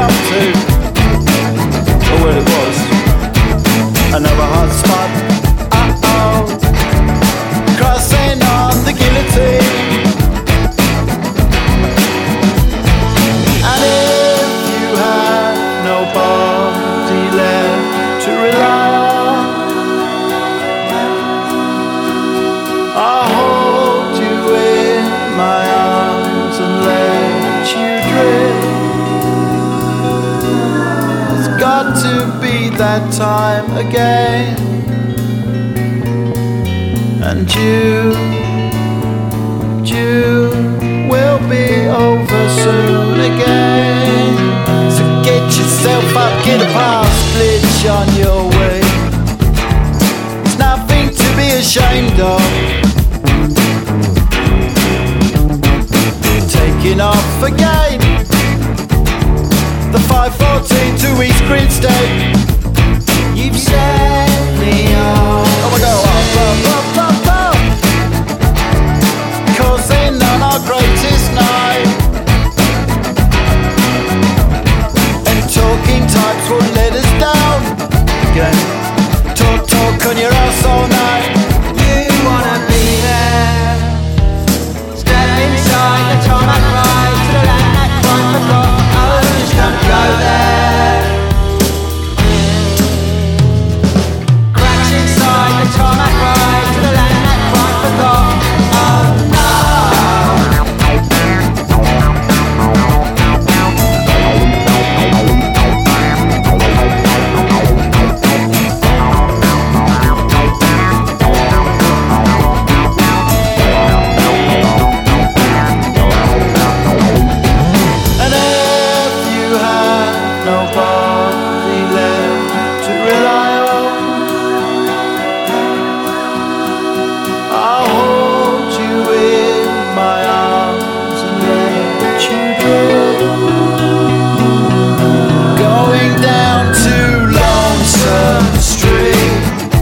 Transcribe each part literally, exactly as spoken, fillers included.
up to? Oh, well, it was another hot spot. Uh-oh, crossing on the guillotine. And if you had nobody left to rely on, I'll hold you in my arms and let you drift. It's got to be that time again, and you, you will be over soon again. So get yourself up, get a pass glitch on your way. It's nothing to be ashamed of. Taking off again, the five fourteen to East Grinstead. You've set me off. Oh my God, up, up, up, up, up. Causing on our greatest night. And talking types won't let us down. Again, talk, talk on your ass all night. You wanna be there, step inside the tarmac ride to the land that quite forgot. Oh, just don't go there. Cracks inside the tarmac ride to the land that quite forgot. Oh no. And if you have nobody left to rely on, I'll hold you in my arms and let you drift. Going down to Lonesome Street.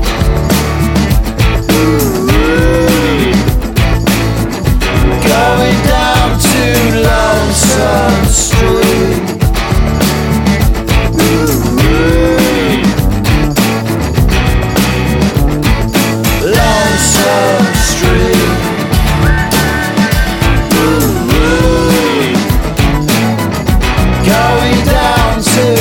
Going down to Lonesome Street. Lonesome Street. Going down to